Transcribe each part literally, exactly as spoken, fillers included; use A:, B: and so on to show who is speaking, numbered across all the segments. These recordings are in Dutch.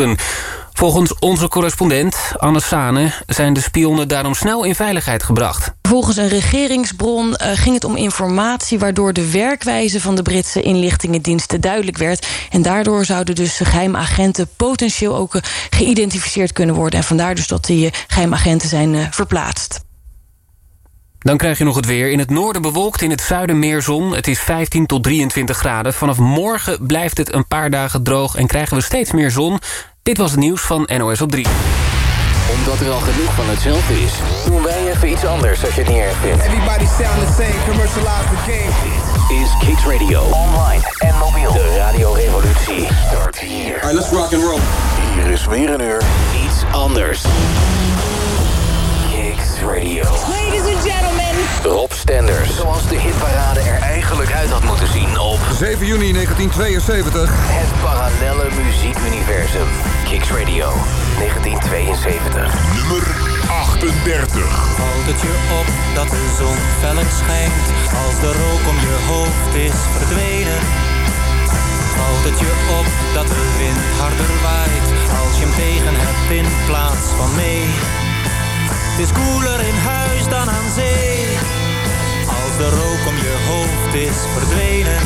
A: Antwerpen. Volgens onze correspondent, Anne Sane, zijn de spionnen daarom snel in veiligheid gebracht.
B: Volgens een regeringsbron uh, ging het om informatie waardoor de werkwijze van de Britse inlichtingendiensten duidelijk werd. En daardoor zouden dus geheime agenten potentieel ook uh, geïdentificeerd kunnen worden. En vandaar dus dat die uh, geheime agenten zijn uh, verplaatst.
A: Dan krijg je nog het weer. In het noorden bewolkt, in het zuiden meer zon. Het is vijftien tot drieëntwintig graden. Vanaf morgen blijft het een paar dagen droog en krijgen we steeds meer zon. Dit was het nieuws van N O S op drie.
C: Omdat er al genoeg van hetzelfde is, doen wij even iets anders als je het niet erg vindt.
D: Everybody sound the same, commercialize the game.
C: Dit is Kicks Radio. Online en mobiel. De radiorevolutie start hier.
D: Alright, let's rock and roll.
C: Hier is weer een uur iets anders. Kicks Radio.
E: Ladies and gentlemen.
C: Rob Stenders. Zoals de hitparade er eigenlijk uit had moeten zien op
F: zeven juni negentien tweeënzeventig.
C: Het parallelle muziekuniversum. Kicks Radio, negentien tweeënzeventig.
G: Nummer achtendertig.
H: Valt het je op dat de zon feller schijnt, als de rook om je hoofd is verdwenen? Valt het je op dat de wind harder waait, als je hem tegen hebt in plaats van mee? Het is koeler in huis dan aan zee, als de rook om je hoofd is verdwenen.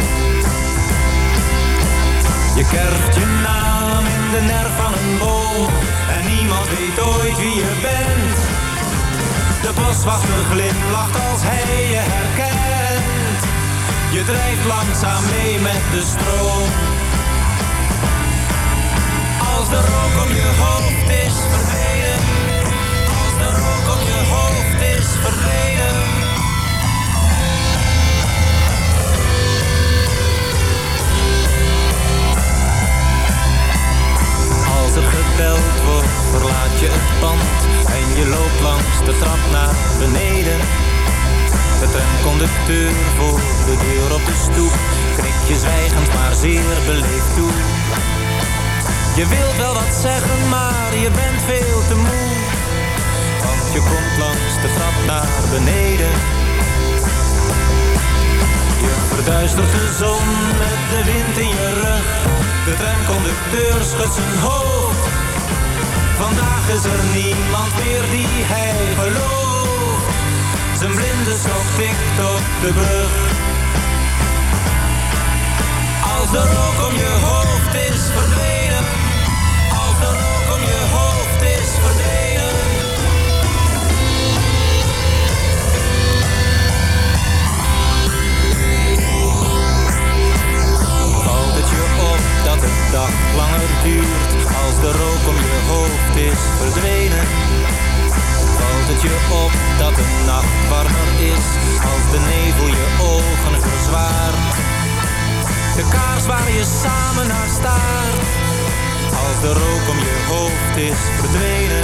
H: Je kerft je naam in de nerf van een boom en niemand weet ooit wie je bent. De boswachter glimlacht als hij je herkent. Je drijft langzaam mee met de stroom. Als de rook om je hoofd is verdwenen, als de rook om je hoofd is verdwenen. Als er gebeld wordt, verlaat je het pand en je loopt langs de trap naar beneden. De tramconducteur voor de deur op de stoep knikt je zwijgend maar zeer beleefd toe. Je wilt wel wat zeggen, maar je bent veel te moe, want je komt langs de trap naar beneden. Je verduistert de zon met de wind in je rug. De tramconducteur schudt zijn hoofd. Vandaag is er niemand meer die hij gelooft. Zijn blinde stok tikt op de brug. Als de rook om je hoofd is verdwenen, als de rook om je hoofd is verdwenen. Valt het je op dat de dag langer duurt, als de rook om je hoofd is verdwenen? Valt het je op dat de nacht warmer is, als de nevel je ogen verzwaart? De kaars waar je samen naar staart, als de rook om je hoofd is verdwenen.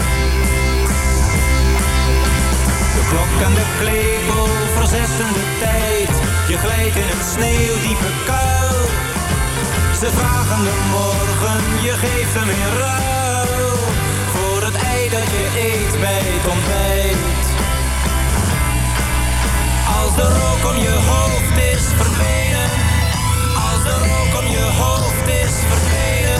H: De klok en de klepel verzetten de tijd, je glijdt in een sneeuwdiepe kuil. Ze vragen de morgen, je geeft hem in ruil voor het ei dat je eet bij het ontbijt. Als de rook om je hoofd is verdwenen, als de rook om je hoofd is verdwenen.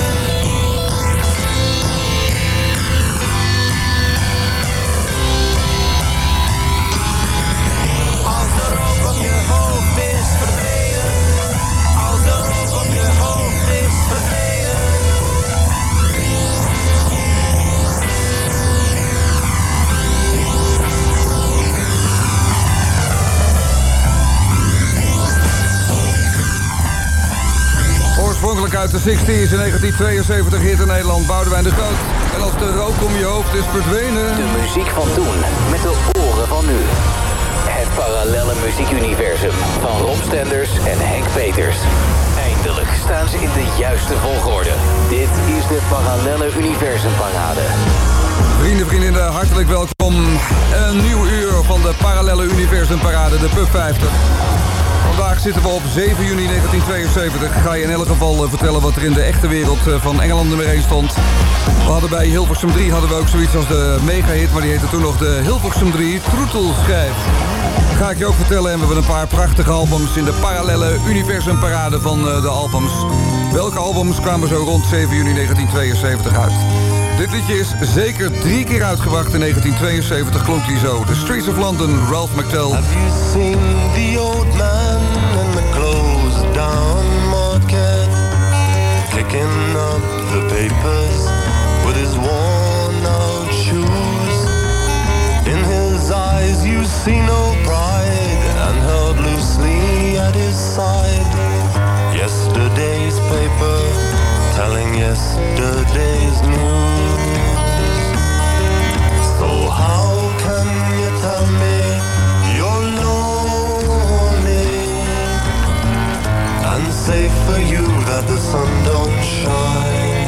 H: Als de rook om je hoofd is verdwenen, als de rook om je hoofd is verdwenen.
F: Oorspronkelijk uit de zestig's in negentien tweeënzeventig hit in Nederland Boudewijn de Groot. En als de rook om je hoofd is verdwenen.
C: De muziek van toen, met de oren van nu. Het parallelle muziekuniversum van Rob Stenders en Henk Peters. Eindelijk staan ze in de juiste volgorde. Dit is de parallelle universumparade.
F: Vrienden, vriendinnen, hartelijk welkom. Een nieuw uur van de parallelle universumparade, de Pub vijftig. Vandaag zitten we op zeven juni negentien tweeënzeventig. Ga je in elk geval uh, vertellen wat er in de echte wereld uh, van Engeland nummer één stond. We hadden bij Hilversum drie hadden we ook zoiets als de mega-hit, maar die heette toen nog de Hilversum drie Troetelschijf. Ga ik je ook vertellen, en we hebben een paar prachtige albums in de parallele universumparade van uh, de albums. Welke albums kwamen zo rond zeven juni negentien tweeënzeventig uit? Dit liedje is zeker drie keer uitgebracht in negentien tweeënzeventig, klonk die zo. The Streets of London, Ralph McTell.
E: Have you seen the old man in the closed down market, picking up the papers with his worn out shoes? In his eyes you see no pride, and held loosely at his side yesterday's paper, telling yesterday's news. So how can you tell me you're lonely, and say for you that the sun don't shine?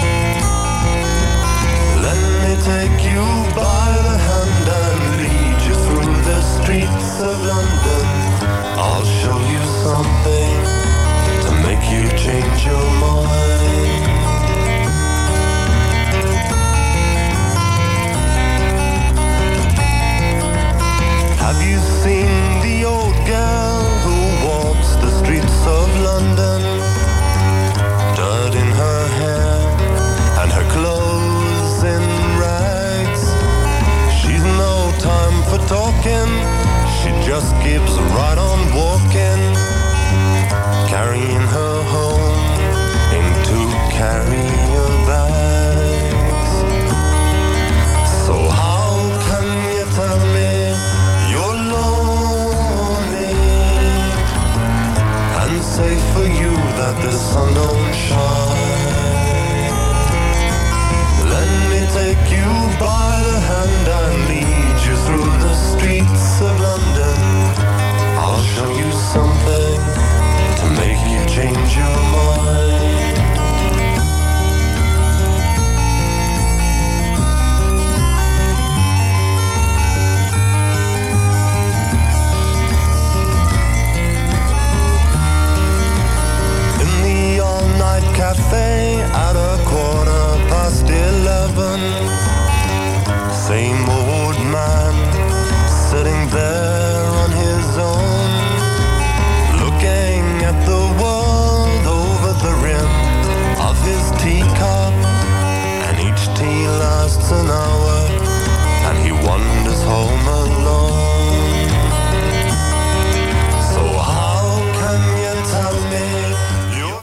E: Let me take you by the hand and lead you through the streets of London. I'll show you something to make you change your mind. Have you seen the old girl who walks the streets of London? Dirt in her hair and her clothes in rags. She's no time for talking, she just keeps right on walking, carrying her home into carrier bags. So how can you tell me you're lonely, and say for you that the sun don't shine? Let me take you by the hand and lead you through the streets of London. I'll show you something to make you change your mind. In the all-night cafe at a quarter past eleven, same old man sitting there on his own, looking at the world over the rim of his teacup, and each tea lasts an hour, and he wanders home alone. So how can you tell me you're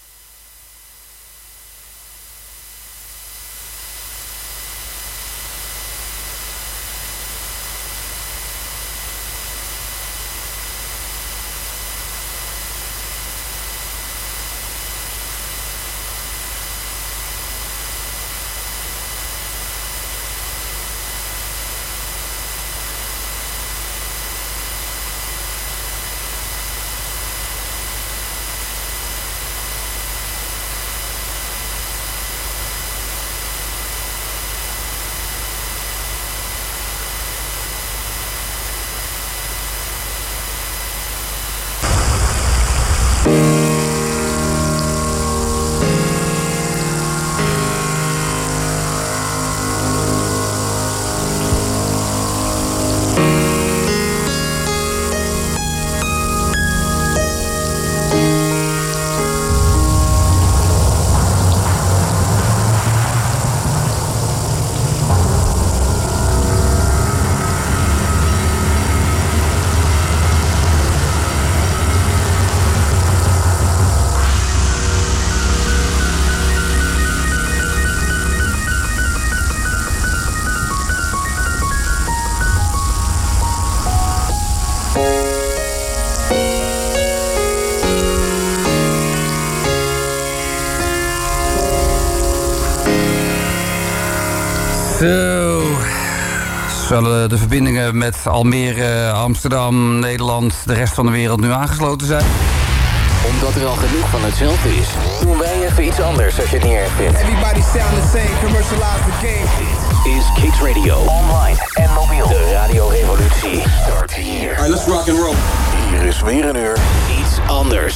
F: Zo. Zullen de verbindingen met Almere, Amsterdam, Nederland, de rest van de wereld nu aangesloten zijn?
C: Omdat er al genoeg van hetzelfde is, doen wij even iets anders als je het niet erg vindt.
D: Everybody sound the same, commercialize the game.
C: Dit is Kicks Radio. Online en mobiel. De radiorevolutie start hier.
D: Alright, let's rock and roll.
G: Hier is weer een uur.
C: Iets anders.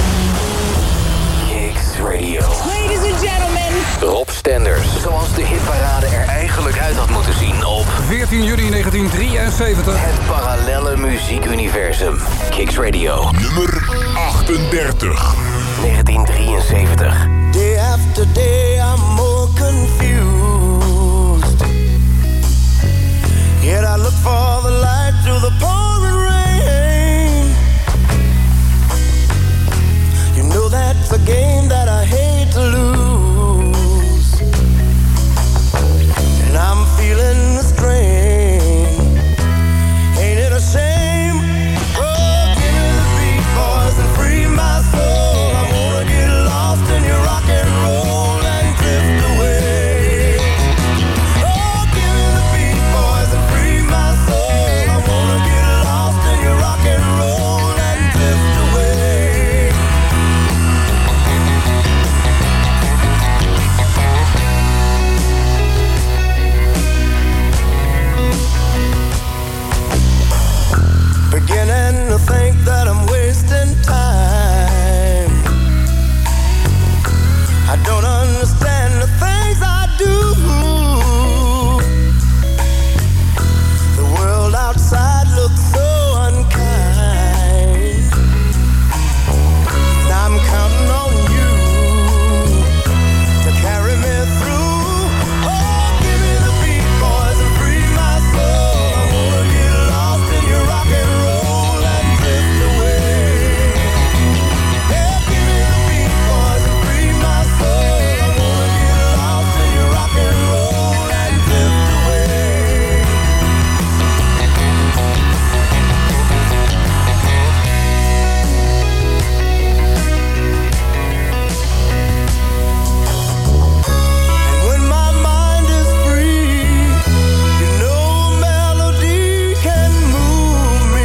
C: Kicks Radio.
I: Ladies and gentlemen.
C: Rob Stenders. Zoals de hitparade er eigenlijk uit had moeten zien op
F: veertien juni negentien drieënzeventig.
C: Het parallelle muziekuniversum. Kicks Radio.
G: Nummer achtendertig.
C: negentien drieënzeventig.
E: Day after day I'm more confused. Yet I look for the light through the pouring rain. You know that's a game that I hate to lose. And I'm feeling the strain. Ain't it a shame? Oh, give me the beat, boys, and free my soul. I wanna get lost in your rock and roll and drift away. Oh, give me the beat, boys, and free my soul. I wanna get lost in your rock and roll and drift away. Beginning to think that I'm wasting time. I don't understand the things I do. The world outside looks so unkind. And I'm counting on you to carry me through. Oh, give me the beat, boys, and free my soul. I wanna get lost in your rock and roll and drift away. Yeah, give me the beat, boys, and free my soul. I wanna get lost in your rock and roll and drift away. And when my mind is free, you know a melody can move me.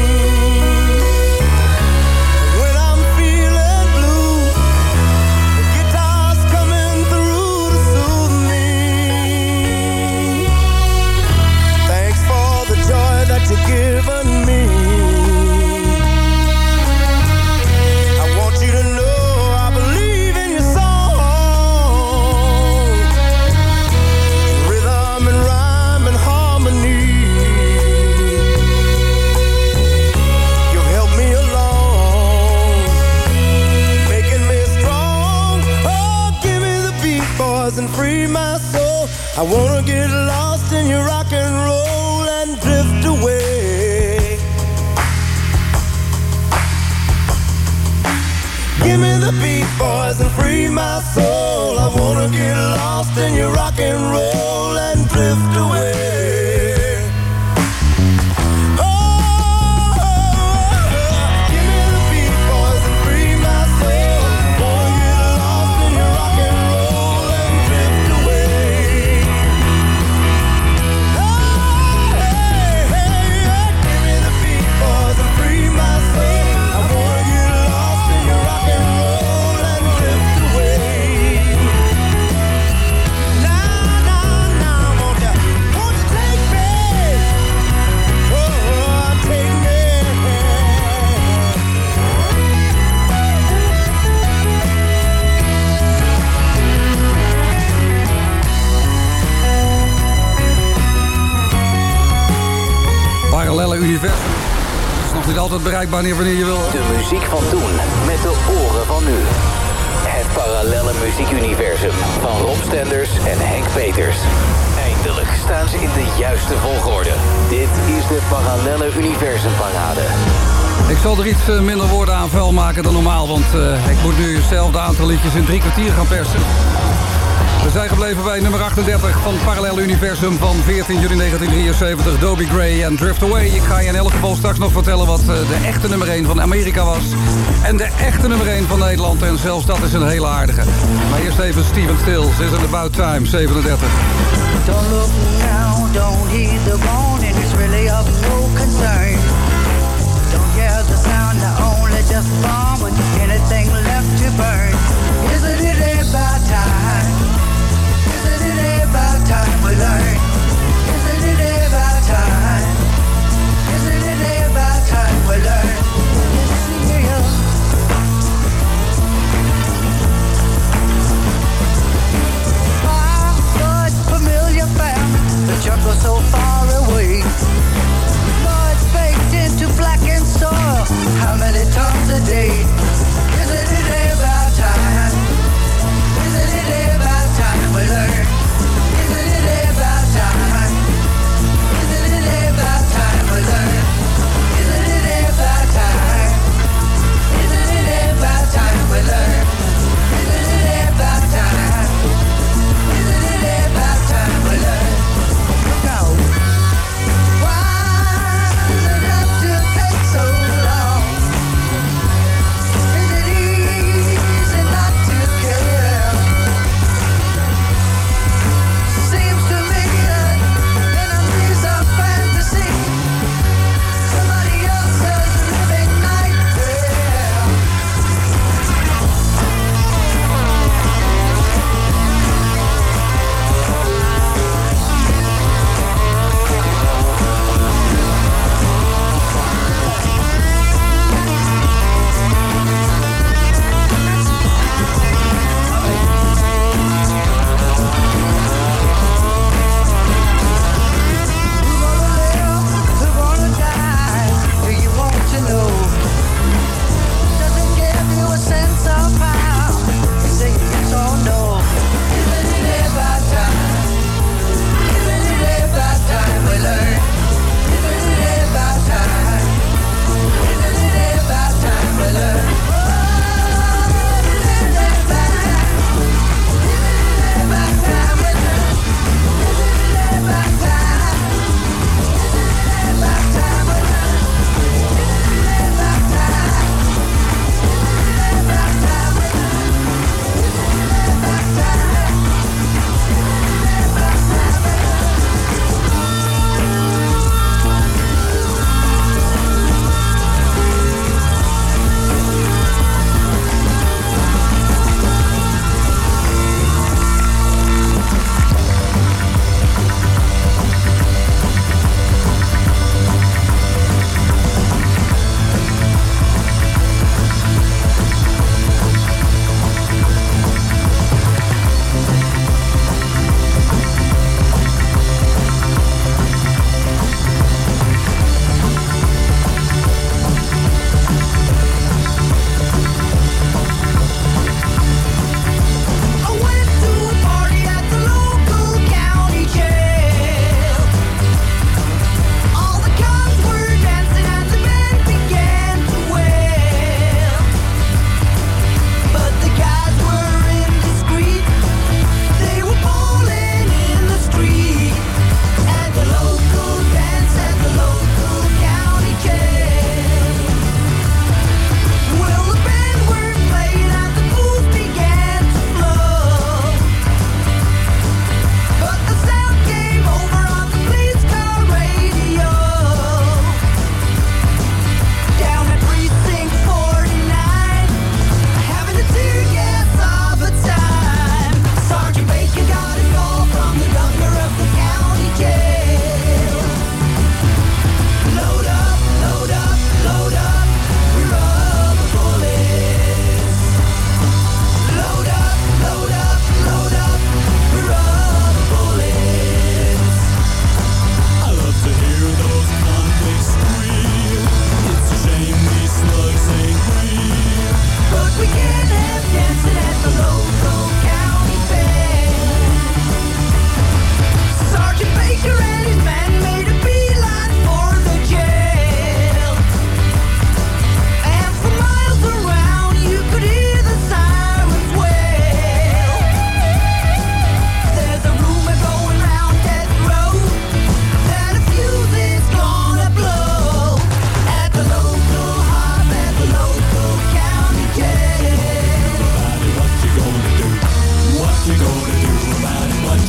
E: When I'm feeling blue, the guitar's coming through to soothe me. Thanks for the joy that you've given me. I want you to know I believe in your song. Rhythm and rhyme and harmony. You've helped me along, making me strong. Oh, give me the beat, boys, and free my soul. I wanna get lost in your rock and roll and drift away. Give me the beat, boys, and free my soul. I wanna get lost in your rock and roll and drift away. Oh, give me the beat, boys, and free my soul. I wanna get lost in your rock and roll and drift away. Oh, hey, hey, yeah. Give me the beat, boys, and free my soul. I wanna get lost in your rock and roll and drift away. Now, now, now, won't you, won't you take me? Oh, take me.
F: Parallelle universum. Is nog niet altijd bereikbaar wanneer je wil.
C: De muziek van toen met de oren van nu. Het parallelle muziekuniversum van Rob Stenders en Henk Peters. Eindelijk staan ze in de juiste volgorde. Dit is de parallelle universumparade.
F: Ik zal er iets eh, minder woorden aan vuil maken dan normaal, want eh, ik moet nu hetzelfde aantal liedjes in drie kwartier gaan persen. We zijn gebleven bij nummer achtendertig van het parallelle universum van veertien juni negentien drieënzeventig. Dobie Gray en Drift Away. Ik ga je in elk geval straks nog vertellen wat uh, de echte nummer één van Amerika was. En de echte nummer één van Nederland. En zelfs dat is een hele aardige. Maar eerst even Steven Stills. Is it About Time, zevenendertig.
J: Don't look now, don't heed the warning. It's really of no concern. Don't hear the sound, they're only just bombing. Anything left to burn. Isn't it about time? Isn't it about time we learn? Isn't it about time? Isn't it about time we learn?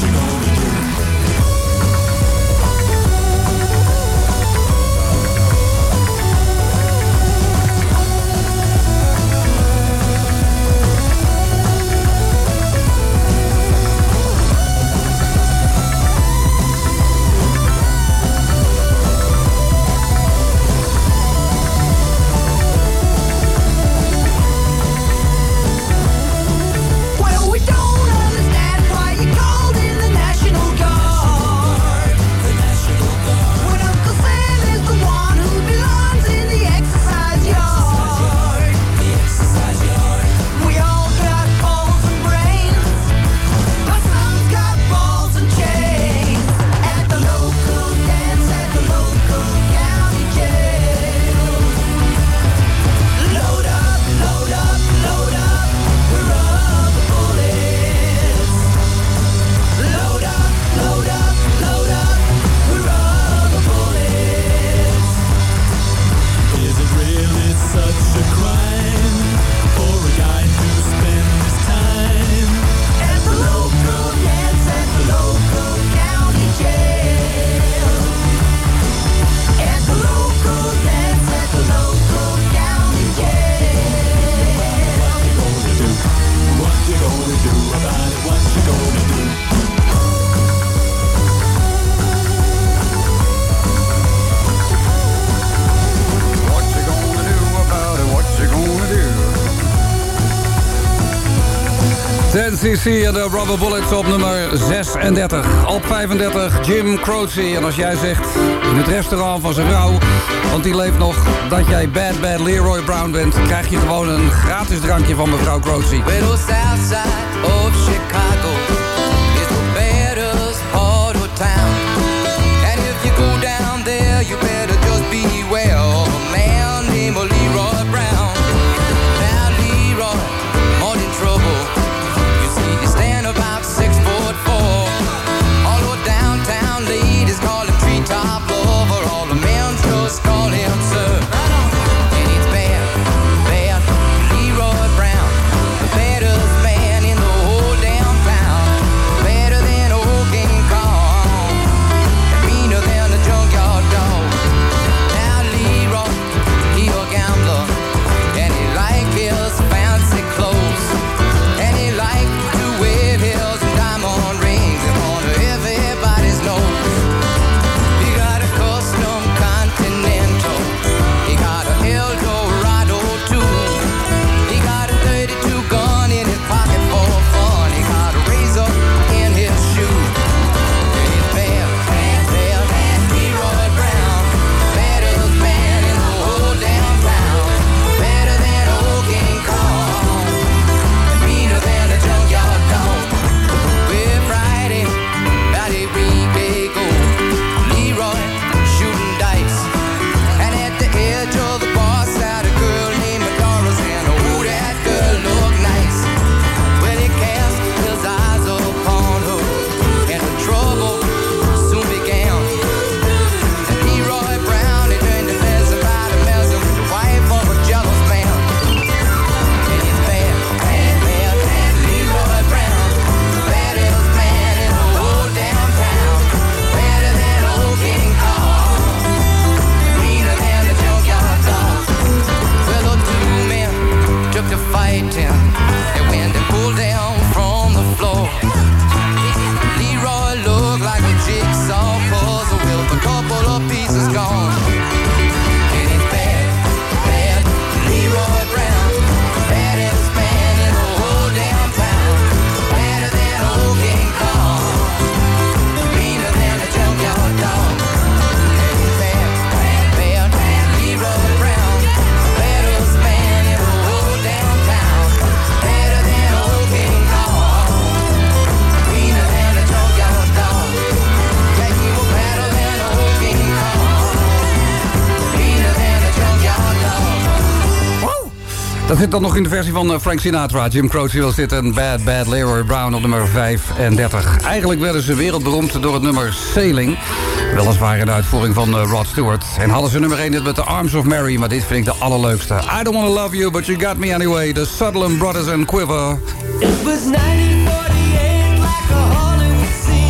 F: ten C C en de Rubber Bullets op nummer zesendertig. Op vijfendertig Jim Croce. En als jij zegt in het restaurant van zijn vrouw, want die leeft nog, dat jij Bad Bad Leroy Brown bent, krijg je gewoon een gratis drankje van mevrouw Croce.
I: Well, south side of Chicago is the baddest part of town. And if you go down there, you better just beware of a man named Leroy Brown. Now Leroy, more in trouble. You see, you stand about six foot four. All the downtown ladies call him treetop lover. All the men just call him sir. And it's bad, bad Leroy Brown, the baddest man in the whole damn town. Better than old King Kong, and meaner than a junkyard dog. Now Leroy, he a gambler, and he like his fancy clothes, and he like to wear his diamond rings in front of everybody's nose. He got a custom Continental, he got a Eldorado too. He got a thirty-two gun in his pocket for fun. He got a razor in his shoe. And he's bad, bad, bad, bad Leroy Brown, baddest man in the whole damn town. Better than old King Kong, and meaner than a junkyard dog. Well, Friday, about a week ago, Leroy shooting dice, and at the edge of the bar sat a girl named Doris, and oh, that girl looked nice. Well, he cast his eyes upon her, and the trouble soon began. And Leroy Brown, he turned to mess about and messing with the wife of a jealous man. And he's bad, bad, bad, bad Leroy Brown, the baddest man in the whole damn town. Better than old King Kong, meaner than a junkyard dog. Well, the two men took to fighting, and when they pulled down from the floor, Leroy looked like a jigsaw puzzle with a couple of pieces gone. And he's bad, bad Leroy Brown, baddest man in the whole damn town. Better than old King Kong, meaner than a junkyard dog. And he's bad, bad, bad, bad Leroy Brown, baddest man in the whole damn town. Better than old King Kong, meaner than a junkyard dog. Yeah, he was better than old King Kong, meaner than a junkyard dog.
F: Dat zit dan nog in de versie van Frank Sinatra. Jim Croce was dit een Bad Bad Leroy Brown op nummer vijfendertig. Eigenlijk werden ze wereldberoemd door het nummer Sailing. Weliswaar in de uitvoering van uh, Rod Stewart. En hadden ze nummer één dit met The Arms of Mary. Maar dit vind ik de allerleukste. I don't wanna love you, but you got me anyway. The Sutherland Brothers and Quiver.
K: It was nineteen forty-eight, like a Hollywood scene.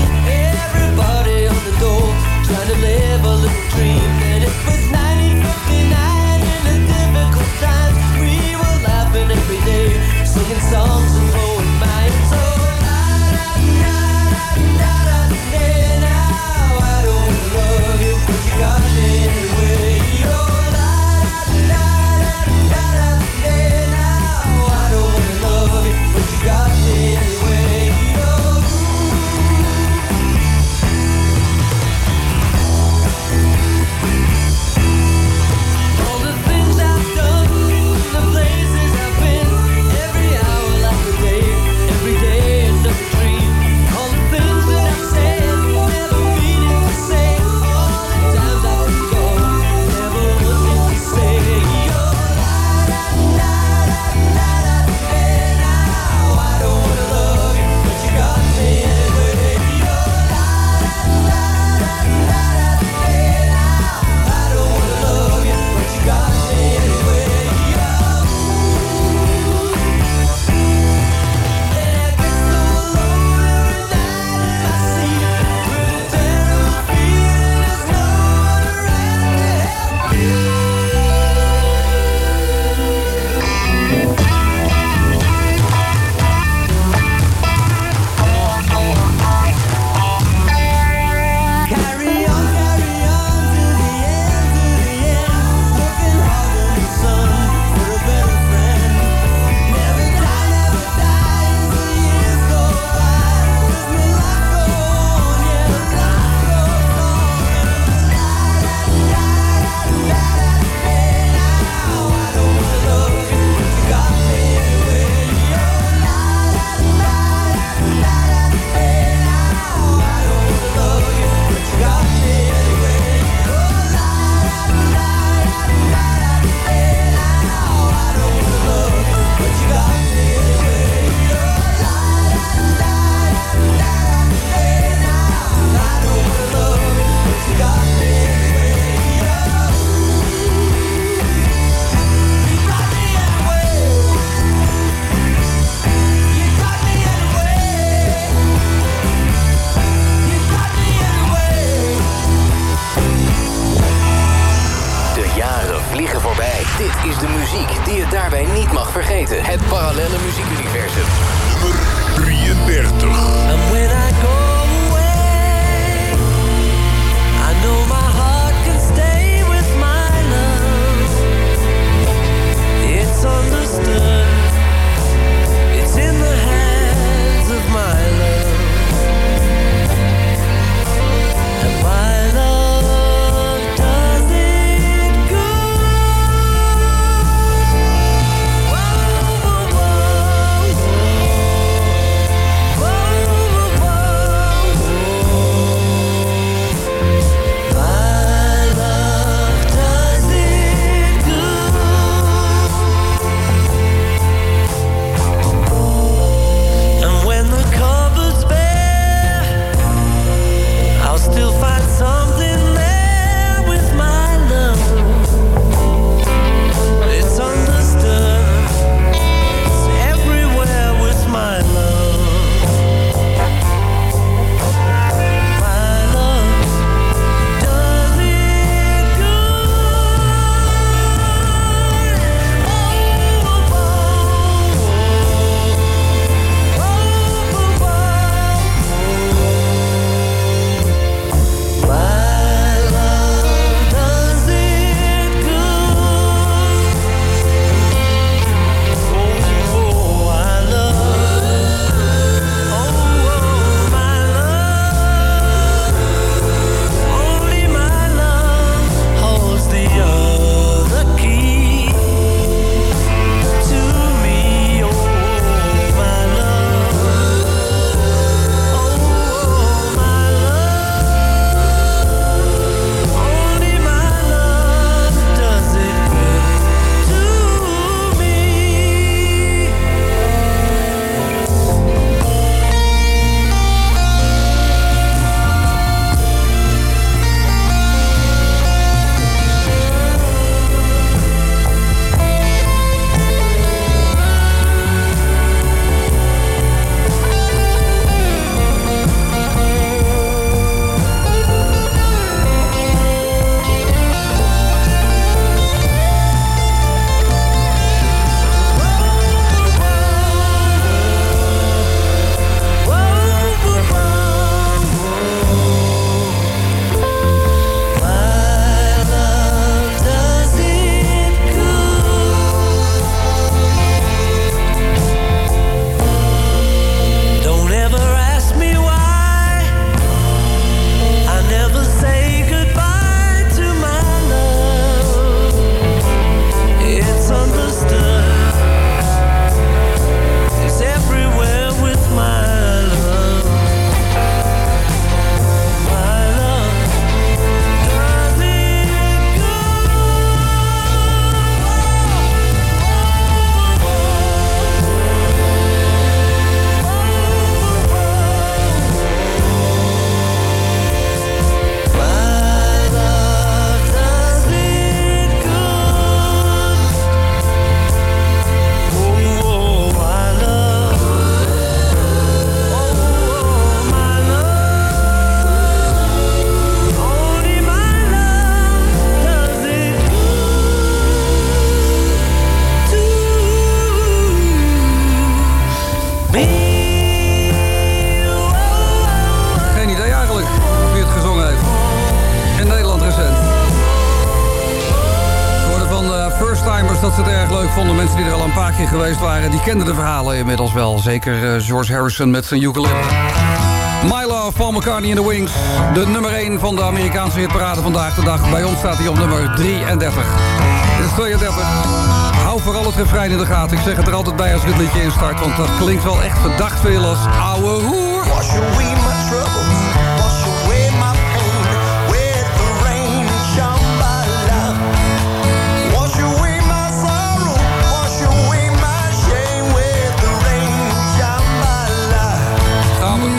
F: leuk vonden. Mensen die er al een paar keer geweest waren, die kenden de verhalen inmiddels wel. Zeker uh, George Harrison met zijn ukulele. My Love, Paul McCartney in the Wings. De nummer één van de Amerikaanse hitparade vandaag de dag. Bij ons staat hij op nummer drieëndertig. Dit is tweeëndertig. Hou vooral het refrein in de gaten. Ik zeg het er altijd bij als ik het liedje instart, want dat klinkt wel echt verdacht veel als ouwe hoer.
E: Wash away my troubles, wash away my pain with the rain, Shambhala. Wash away my sorrow, wash away my shame with the rain, Shambhala.
F: Gaan we.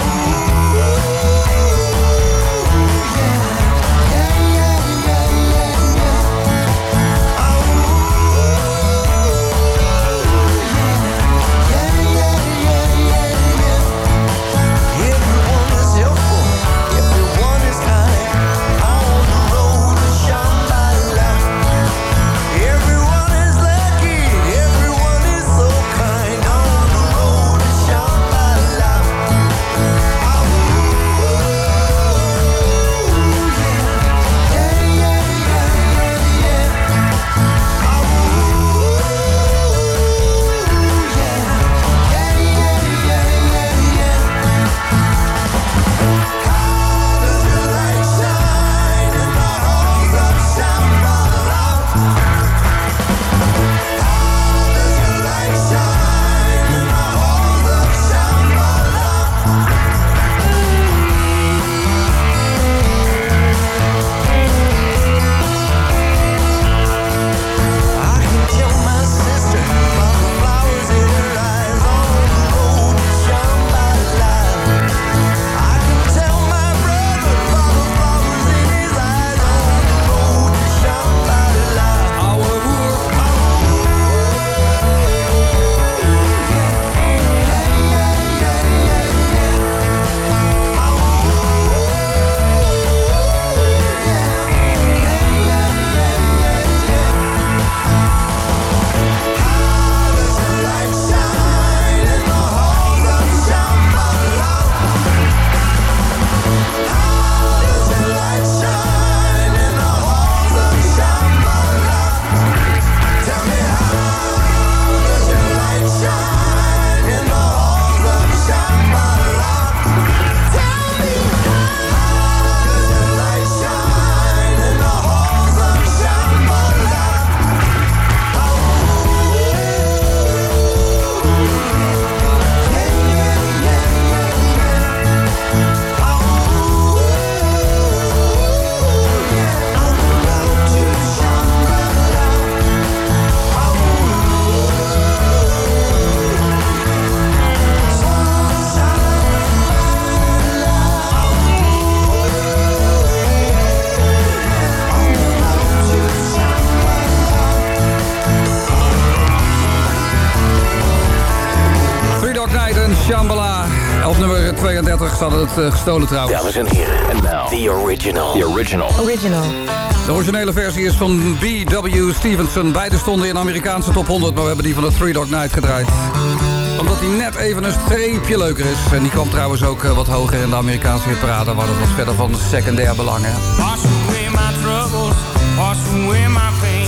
F: Shambhala. Op nummer tweeëndertig hadden het uh, gestolen trouwens.
C: Dames en heren, en now the original. The original.
B: Original.
F: De originele versie is van B W Stevenson. Beide stonden in de Amerikaanse top honderd, maar we hebben die van de Three Dog Night gedraaid. Omdat die net even een streepje leuker is. En die kwam trouwens ook uh, wat hoger in de Amerikaanse hitparade, waar dat wat verder van secundair belang. Wash away my troubles, wash away my pain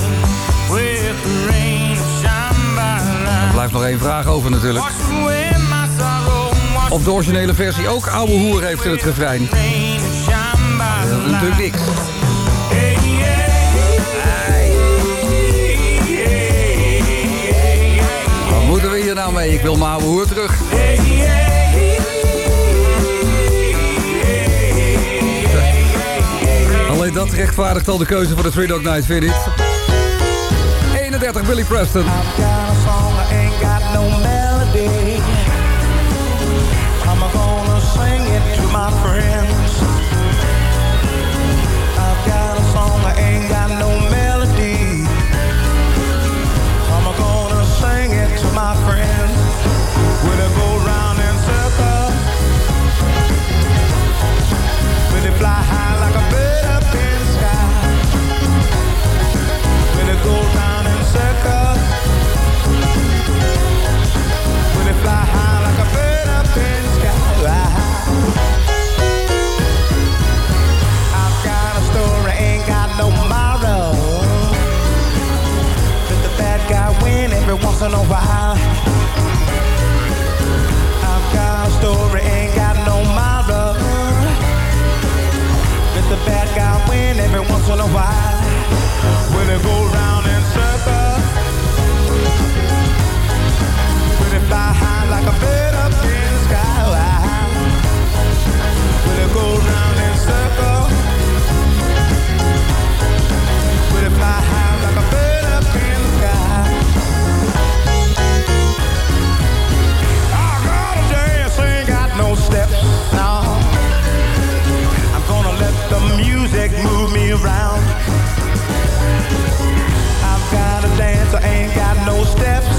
F: with the rain of Shambhala. Er blijft nog één vraag over natuurlijk. Of de originele versie ook ouwe hoer heeft in het refrein. Dat is natuurlijk niks. Wat moeten we hier nou mee? Ik wil mijn ouwe hoer terug. Alleen dat rechtvaardigt al de keuze voor de Three Dog Night, vind je niet? eenendertig, Billy Preston. I've got a song, I ain't got no melody. I'm gonna sing it to my friends. I've got a song, I ain't got no melody. I'm gonna sing it to my friends. When I go round in circles, when they fly high like a bird up in the sky, when they go round in circles, when they
D: in a while. I've got a story, ain't got no moral. Let the bad guy win every once in a while. Will it go round in circles? Will it fly high like a bird up in the sky? Will it go round in circles? Will it fly high like a bird up in the sky? I gotta dance, ain't got no steps, no. I'm gonna let the music move me around. I've gotta dance, I ain't got no steps.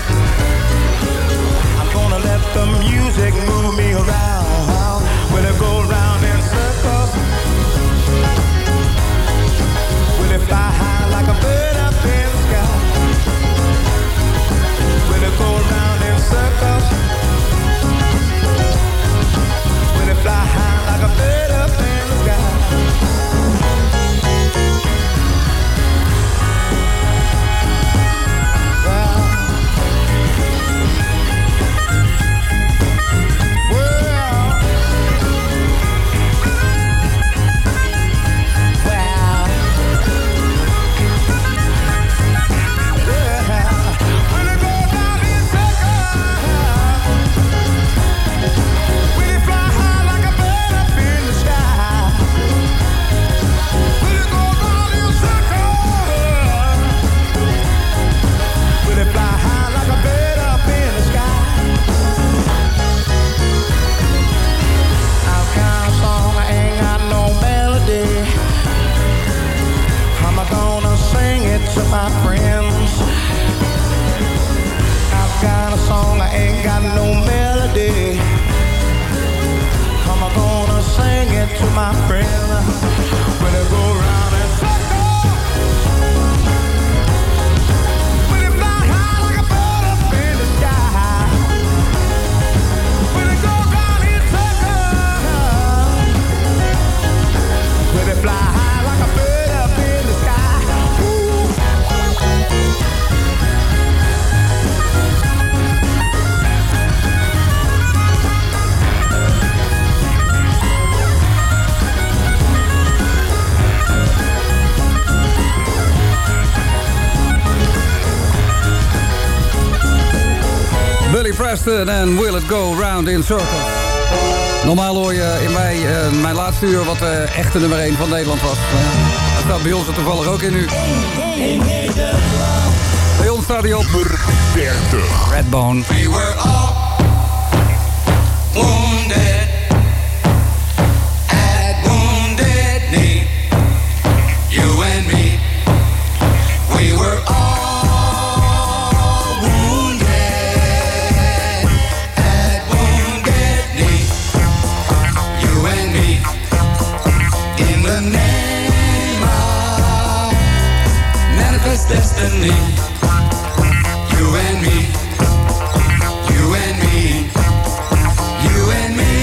D: I'm gonna let the music move me around. Will it go round in circles? Will it fly high like a bird up in the sky? Will it go round in circles? Will it fly high like a bird up in the sky? To my friends, I've got a song, I ain't got no melody. I'm gonna sing it to my friends. Will it go round in circles? Will it fly high like a bird up in the sky? Will it go round in circles? Will it fly high like a bird up in the sky?
F: Billy Preston en Will It Go Round in Circles. Normaal hoor je in mij, uh, mijn laatste uur wat de uh, echte nummer één van Nederland was. Uh, dat staat bij ons er toevallig ook in nu. Bij ons staat hij op
G: dertig.
F: Redbone.
I: We were all wounded at Wounded Knee. You and me. We were all destiny, you and me, you and me, you and me.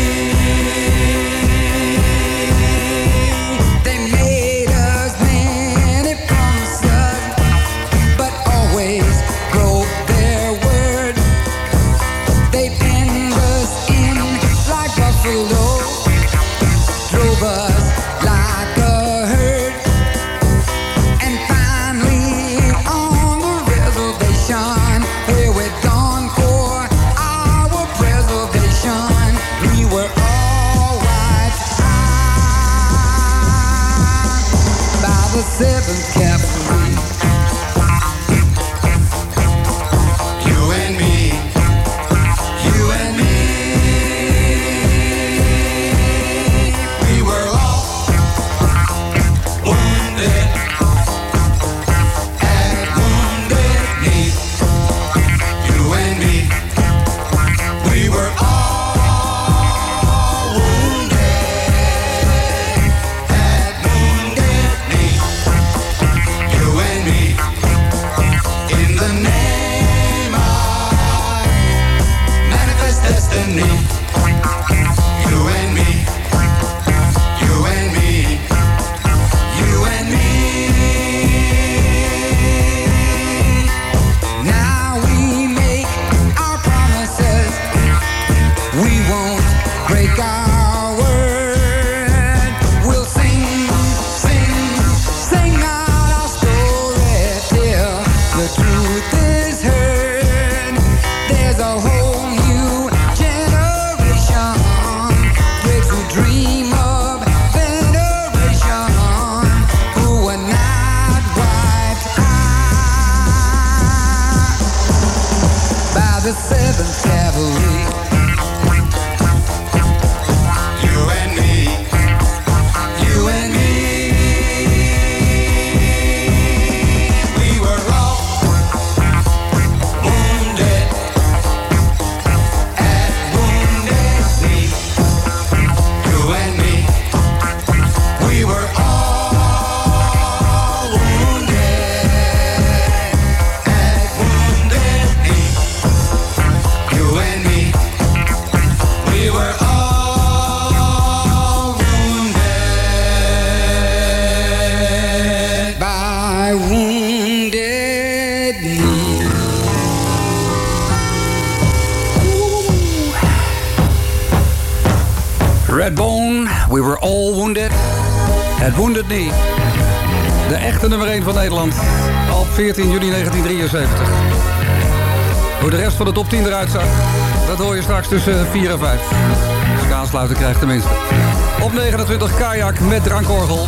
I: They made us many promises, but always broke their word. They pinned us in like buffalo, drove us like a herd, and finally on the reservation where we
F: Bone, We Were All Wounded. Het Wounded Knee. De echte nummer één van Nederland. Op veertien juli negentien drieënzeventig. Hoe de rest van de top tien eruit zag, dat hoor je straks tussen vier en vijf. Als ik aansluiten krijg tenminste. Op negenentwintig Kajak met drankorgel.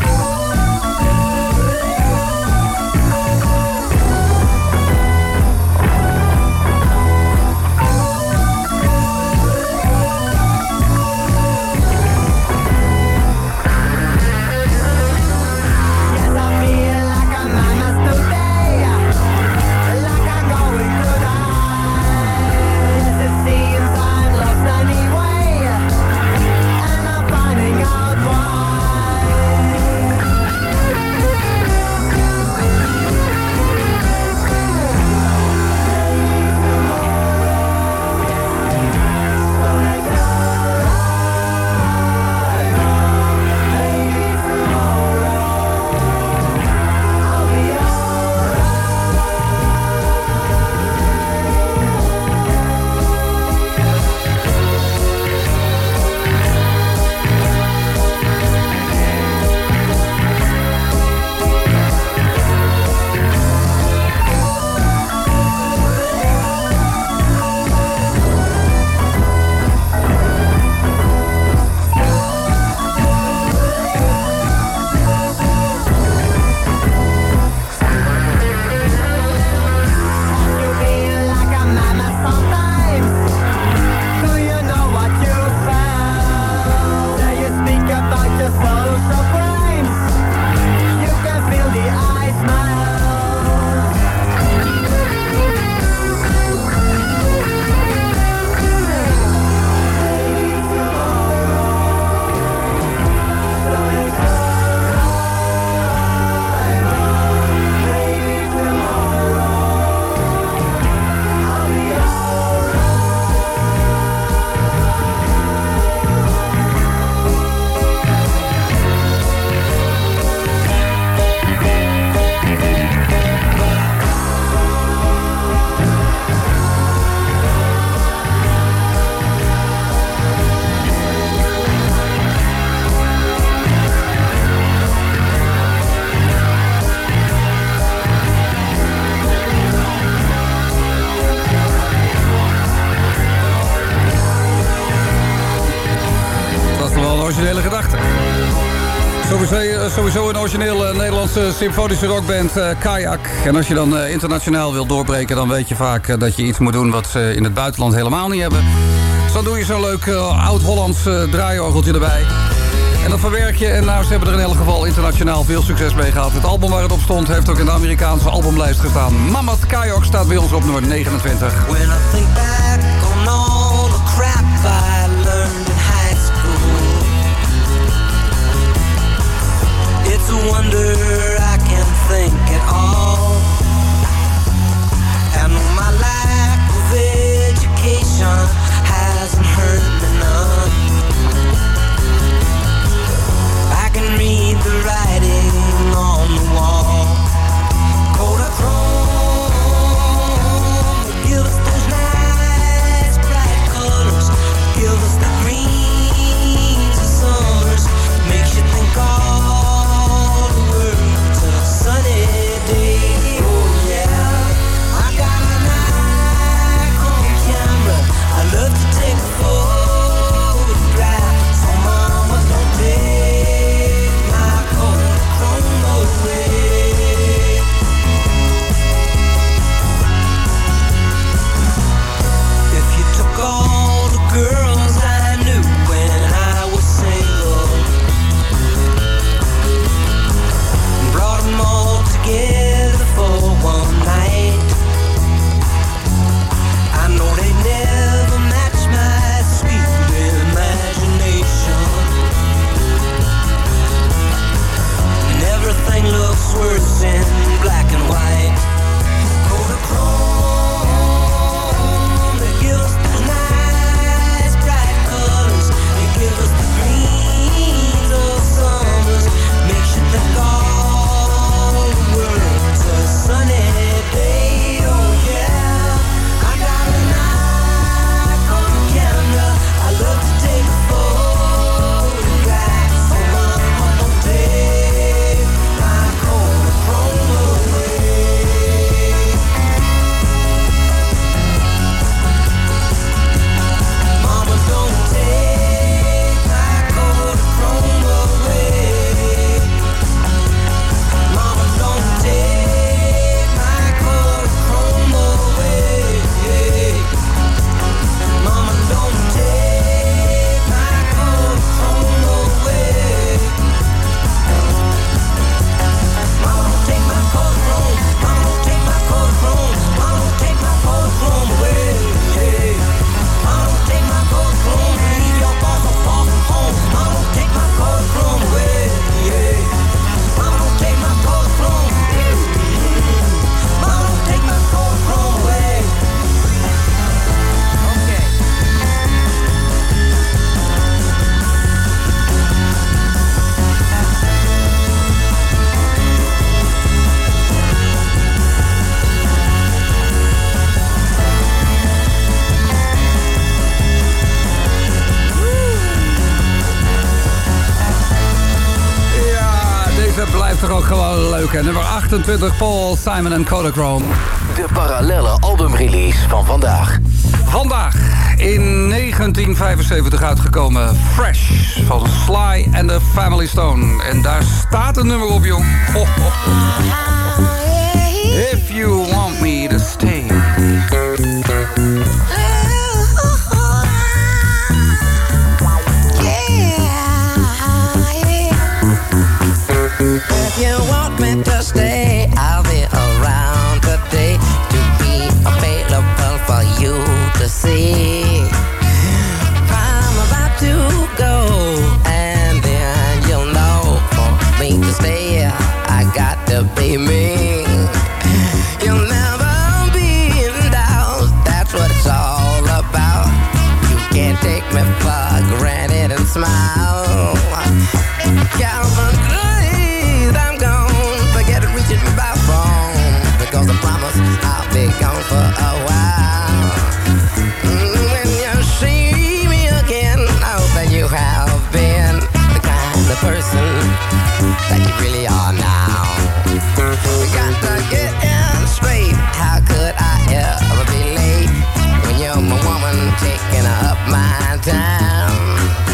F: Sowieso een origineel uh, Nederlandse symfonische rockband, uh, Kajak. En als je dan uh, internationaal wil doorbreken, dan weet je vaak uh, dat je iets moet doen wat ze in het buitenland helemaal niet hebben. Dus dan doe je zo'n leuk uh, oud-Hollands uh, draaiorgeltje erbij. En dat verwerk je en nou, ze hebben er in elk geval internationaal veel succes mee gehad. Het album waar het op stond heeft ook in de Amerikaanse albumlijst gestaan. Mammoth Kajak staat bij ons op nummer negenentwintig.
K: When I think back on all the crap I learned in high school, it's a wonder I can think at all. And my lack of education hasn't hurt me none. I can read the writing on the wall. Kodachrome, give us those nice bright colors. Give
F: toch ook gewoon leuk, hè? Nummer achtentwintig, Paul Simon en Kodachrome.
C: De parallelle albumrelease van vandaag.
F: Vandaag in negentien vijfenzeventig uitgekomen Fresh van Sly and the Family Stone. En daar staat een nummer op, jong. Ho, ho, ho. If you want me to stay.
K: If you want me to stay, I'll be around today to be available for you to see. I'm about to go, and then you'll know for me to stay, I got to be me. You'll never be in doubt, that's what it's all about. You can't take me for granted and smile. Calvin Klein, I'm gone. Forget reaching my phone, because I promise I'll be gone for a while. When you see me again, I hope that you have been the kind of person that you really are now. Got to get in straight. How could I ever be late when you're my woman taking up my time?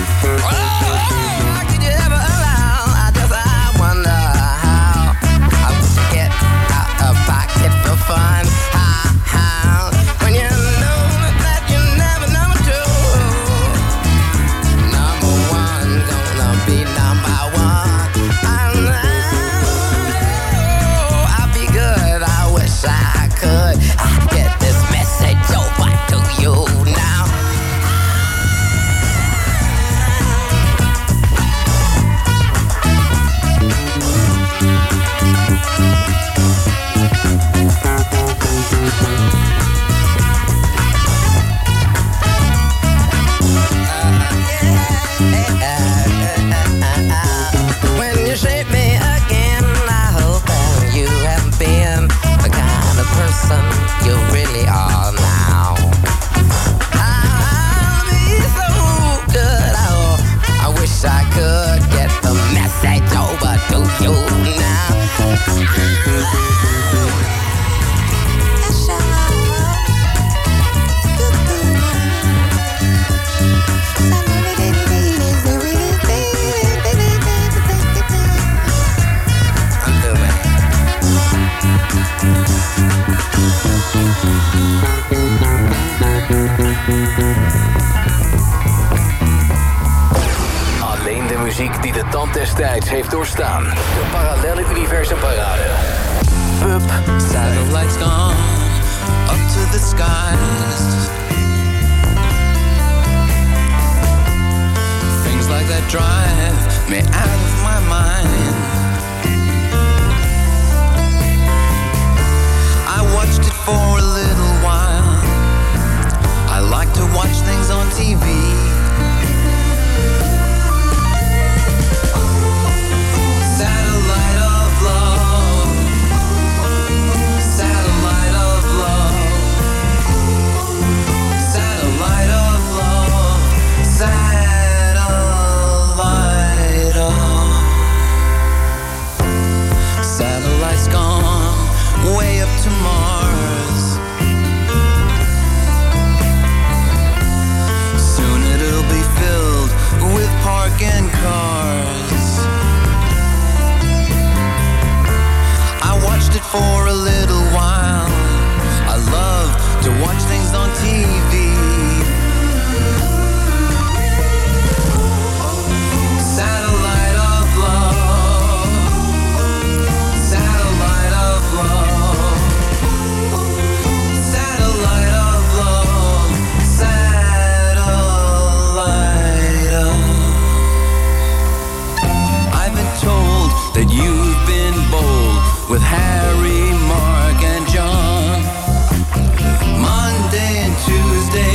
K: Oh, could you ever allow? I just I wonder how I would get out of pocket for fun. How, how when you know that you never number two, number one gonna be number one. I know I'll be good. I wish I could. I'd get this message over to you now. When you shape me again, I hope that you have been the kind of person you really are now. I'll be so good. Oh, I wish I could get the message over to you now.
C: Alleen de muziek die de tand des tijds heeft doorstaan. De parallelle universumparade. Up.
H: Satellites gone up to the skies. Things like that drive me out of my mind. I watched it for a little while. I like to watch things on T V. Satellite of love. Satellite of love. Satellite of love. Satellite of. Satellites gone way up to Mars. Soon it'll be filled with parking cars. I watched it for a little while. I love to watch things on T V. Satellite of love. Satellite of love. Satellite of love. Satellite of. I've been told that you've been bold with Harry, Mark, and John. Monday and Tuesday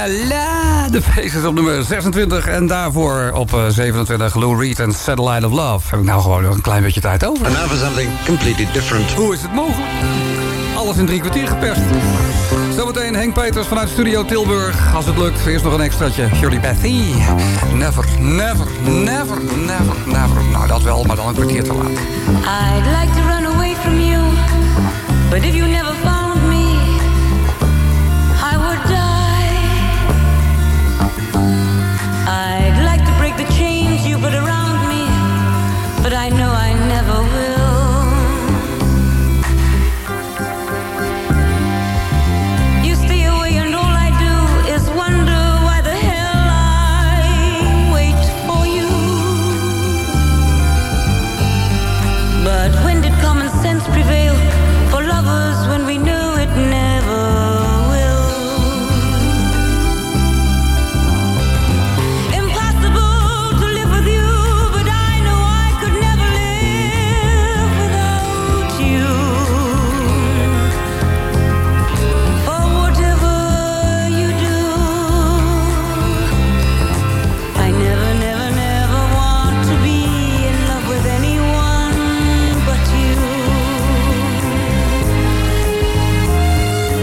F: la, de Faces op nummer zesentwintig. En daarvoor op uh, zevenentwintig Lou Reed en Satellite of Love. Heb ik nou gewoon nog een klein beetje tijd over.
L: And now for something completely different.
F: Hoe is het mogelijk? Alles in drie kwartier geperst. Zometeen Henk Peters vanuit Studio Tilburg. Als het lukt, eerst nog een extraatje. Shirley Bassey. Never, never, never, never, never. Nou, dat wel, maar dan een kwartier te laat.
M: I'd like to run away from you, but if you never found